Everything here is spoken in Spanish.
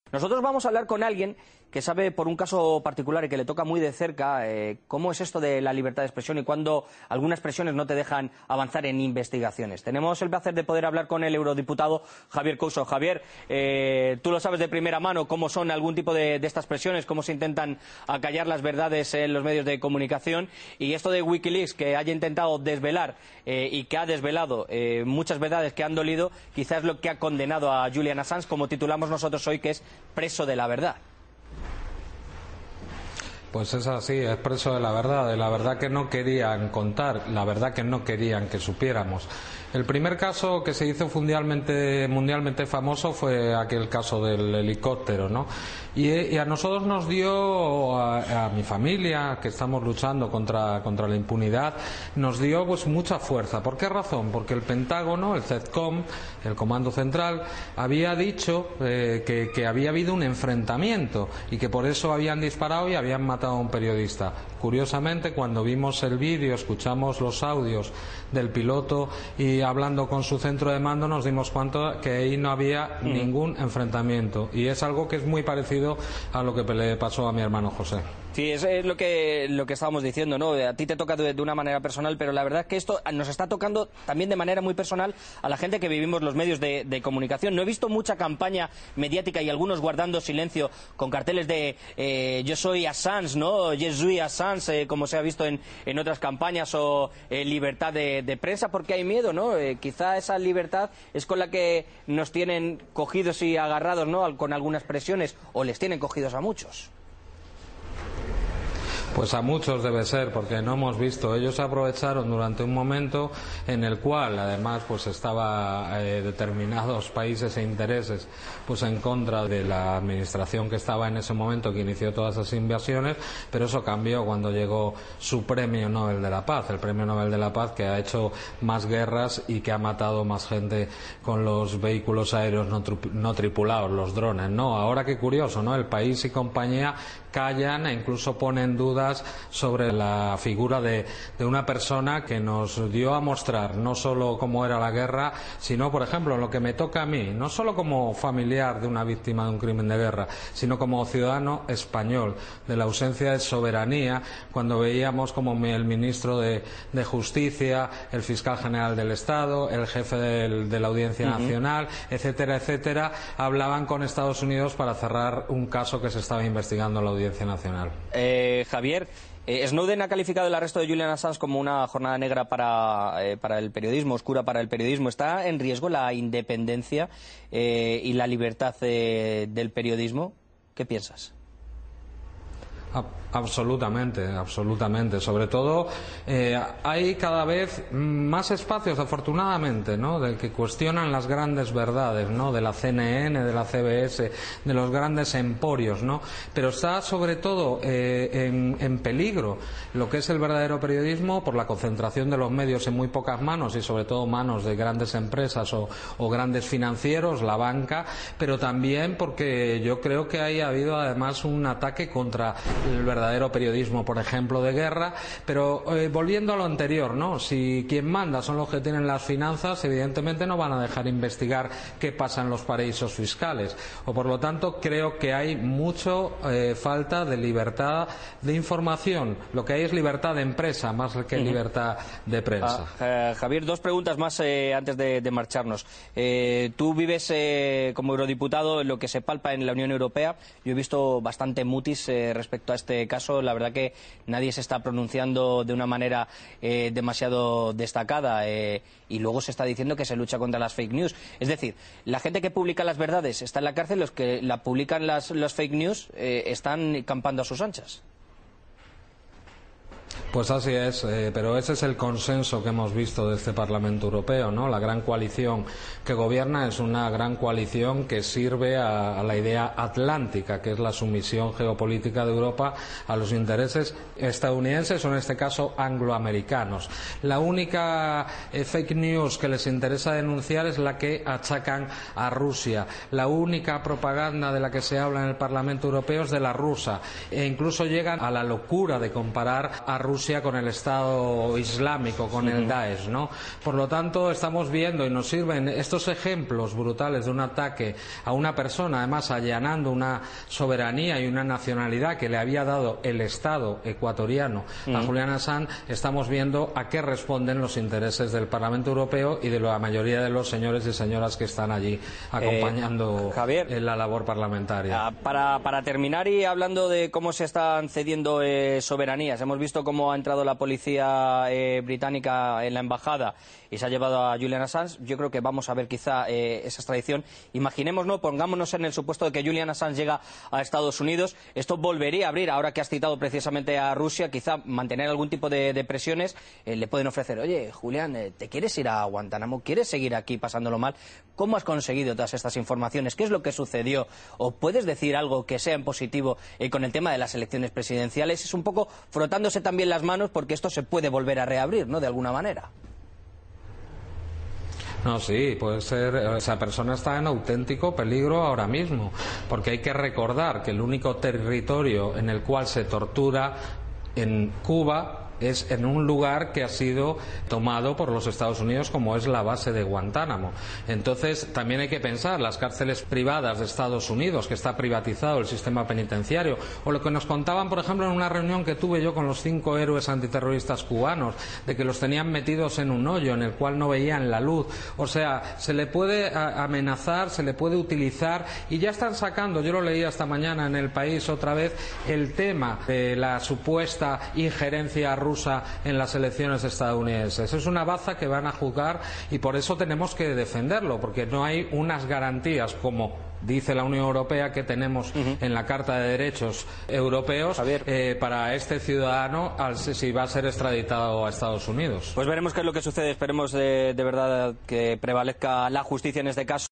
Nosotros vamos a hablar con alguien que sabe por un caso particular y que le toca muy de cerca cómo es esto de la libertad de expresión y cuando algunas presiones no te dejan avanzar en investigaciones. Tenemos el placer de poder hablar con el eurodiputado Javier Couso. Javier, tú lo sabes de primera mano cómo son algún tipo de estas presiones, cómo se intentan acallar las verdades en los medios de comunicación, y esto de Wikileaks, que haya intentado desvelar y que ha desvelado muchas verdades que han dolido, quizás es lo que ha condenado a Julian Assange, como titulamos nosotros hoy, que es preso de la verdad. Pues es así, es preso de la verdad que no querían contar, la verdad que no querían que supiéramos. El primer caso que se hizo mundialmente famoso fue aquel caso del helicóptero, ¿no? Y a nosotros nos dio, a mi familia, que estamos luchando contra la impunidad, nos dio pues mucha fuerza. ¿Por qué razón? Porque el Pentágono, el CENTCOM, el Comando Central, había dicho que había habido un enfrentamiento y que por eso habían disparado y habían matado a un periodista. Curiosamente, cuando vimos el vídeo, escuchamos los audios del piloto y hablando con su centro de mando, nos dimos cuenta que ahí no había ningún enfrentamiento, y es algo que es muy parecido a lo que le pasó a mi hermano José. Sí, es lo que estábamos diciendo, ¿no? A ti te toca de una manera personal, pero la verdad es que esto nos está tocando también de manera muy personal a la gente que vivimos los medios de comunicación. No he visto mucha campaña mediática y algunos guardando silencio con carteles de yo soy Assange, ¿no? Je suis Assange, como se ha visto en otras campañas, o libertad de prensa, porque hay miedo, ¿no? Quizá esa libertad es con la que nos tienen cogidos y agarrados, ¿no? Con algunas presiones, o les tienen cogidos a muchos. Pues a muchos debe ser, porque no hemos visto. Ellos se aprovecharon durante un momento en el cual, además, pues estaba determinados países e intereses pues en contra de la administración que estaba en ese momento, que inició todas esas invasiones, pero eso cambió cuando llegó su premio Nobel de la Paz, el premio Nobel de la Paz, que ha hecho más guerras y que ha matado más gente con los vehículos aéreos no tripulados, los drones, ¿no? Ahora, qué curioso, ¿no? El país y compañía callan e incluso ponen en dudas sobre la figura de una persona que nos dio a mostrar no solo cómo era la guerra, sino, por ejemplo, en lo que me toca a mí, no solo como familiar de una víctima de un crimen de guerra, sino como ciudadano español, de la ausencia de soberanía, cuando veíamos como el ministro de Justicia, el fiscal general del Estado, el jefe de la Audiencia Nacional, etcétera, etcétera, hablaban con Estados Unidos para cerrar un caso que se estaba investigando en la Audiencia Nacional. Javier, Snowden ha calificado el arresto de Julian Assange como una jornada negra para el periodismo, oscura para el periodismo. ¿Está en riesgo la independencia y la libertad del periodismo? ¿Qué piensas? Absolutamente, absolutamente. Sobre todo hay cada vez más espacios, afortunadamente, ¿no?, de que cuestionan las grandes verdades, ¿no?, de la CNN, de la CBS, de los grandes emporios, ¿no? Pero está sobre todo en peligro lo que es el verdadero periodismo por la concentración de los medios en muy pocas manos, y sobre todo manos de grandes empresas o grandes financieros, la banca, pero también porque yo creo que ha habido además un ataque contra el verdadero periodismo, por ejemplo, de guerra. Pero volviendo a lo anterior, ¿no?, si quien manda son los que tienen las finanzas, evidentemente no van a dejar investigar qué pasa en los paraísos fiscales, o por lo tanto creo que hay mucho falta de libertad de información. Lo que hay es libertad de empresa más que libertad de prensa. Javier, dos preguntas más antes de marcharnos. Tú vives como eurodiputado en lo que se palpa en la Unión Europea. Yo he visto bastante mutis respecto a este caso. La verdad que nadie se está pronunciando de una manera demasiado destacada, y luego se está diciendo que se lucha contra las fake news. Es decir, la gente que publica las verdades está en la cárcel, los que la publican las fake news están campando a sus anchas. Pues así es, pero ese es el consenso que hemos visto de este Parlamento Europeo, ¿no? La gran coalición que gobierna es una gran coalición que sirve a la idea atlántica, que es la sumisión geopolítica de Europa a los intereses estadounidenses, o en este caso angloamericanos. La única fake news que les interesa denunciar es la que achacan a Rusia. La única propaganda de la que se habla en el Parlamento Europeo es de la rusa, e incluso llegan a la locura de comparar a Rusia Rusia con el Estado Islámico, con el Daesh, ¿no? Por lo tanto, estamos viendo y nos sirven estos ejemplos brutales de un ataque a una persona, además allanando una soberanía y una nacionalidad que le había dado el Estado ecuatoriano a Julian Assange. Estamos viendo a qué responden los intereses del Parlamento Europeo y de la mayoría de los señores y señoras que están allí acompañando Javier, la labor parlamentaria. Para terminar, y hablando de cómo se están cediendo soberanías, hemos visto cómo ha entrado la policía británica en la embajada y se ha llevado a Julian Assange. Yo creo que vamos a ver quizá esa extradición. Imaginémonos, pongámonos en el supuesto de que Julian Assange llega a Estados Unidos. Esto volvería a abrir, ahora que has citado precisamente a Rusia, quizá mantener algún tipo de presiones. Le pueden ofrecer, oye, Julián, ¿te quieres ir a Guantánamo? ¿Quieres seguir aquí pasándolo mal? ¿Cómo has conseguido todas estas informaciones? ¿Qué es lo que sucedió? ¿O puedes decir algo que sea en positivo con el tema de las elecciones presidenciales? Es un poco frotándose también las manos, porque esto se puede volver a reabrir, ¿no?, de alguna manera. No, sí, puede ser. Esa persona está en auténtico peligro ahora mismo, porque hay que recordar que el único territorio en el cual se tortura en Cuba es en un lugar que ha sido tomado por los Estados Unidos, como es la base de Guantánamo. Entonces, también hay que pensar las cárceles privadas de Estados Unidos, que está privatizado el sistema penitenciario, o lo que nos contaban, por ejemplo, en una reunión que tuve yo con los 5 héroes antiterroristas cubanos, de que los tenían metidos en un hoyo en el cual no veían la luz. O sea, se le puede amenazar, se le puede utilizar, y ya están sacando, yo lo leía esta mañana en El País otra vez, el tema de la supuesta injerencia rusa en las elecciones estadounidenses. Es una baza que van a juzgar, y por eso tenemos que defenderlo, porque no hay unas garantías como dice la Unión Europea que tenemos en la Carta de Derechos Europeos para este ciudadano si va a ser extraditado a Estados Unidos. Pues veremos qué es lo que sucede. Esperemos de verdad que prevalezca la justicia en este caso.